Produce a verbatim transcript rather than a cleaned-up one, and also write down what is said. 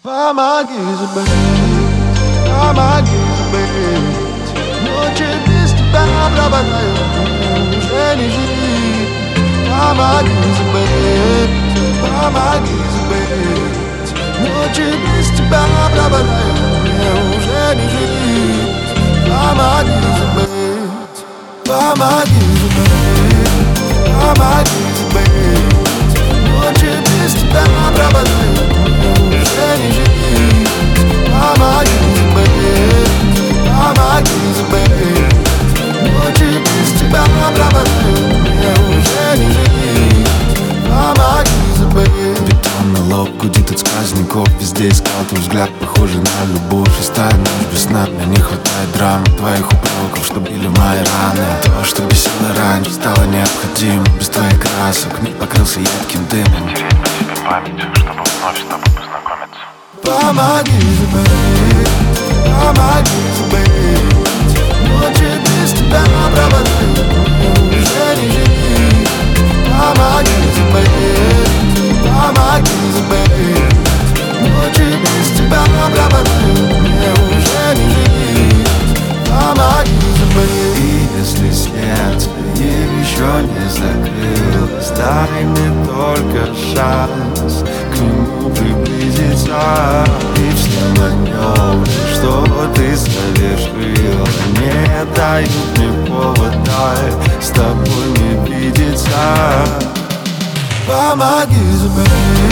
Помоги забыть, помоги забыть. Ночи без тебя пропадают, мне уже не жить. Помоги забыть, помоги забыть. Ночи без тебя пропадают, мне уже не жить. Помоги забыть, помоги забыть, помоги забыть. Ночи без тебя пропадают, мне уже не жить. Помоги забыть, помоги забыть. Ночи без тебя пропадают, мне уже не жить. Помоги забыть. Бетонный лоб гудит от сказанников. Везде искал твой взгляд, похожий на любовь. Шестая ночь без сна, мне не хватает драмы твоих упреков, что били мои раны. То, что бесило раньше, стало необходимо. Без твоих красок мир покрылся едким дымом. Стереть по себе память, чтобы вновь с тобой познакомиться. Помоги забыть, помоги забыть. Ночи без тебя пропадают, мне уже не жить. Помоги забыть, помоги забыть. Ночи без тебя пропадают, мне уже не жить. Помоги забыть. И если сердце еще не закрылось, дай мне только шанс к нему приблизиться. И все маневры, что ты совершила, не дают мне повода с тобой не видеться. Помоги забыть.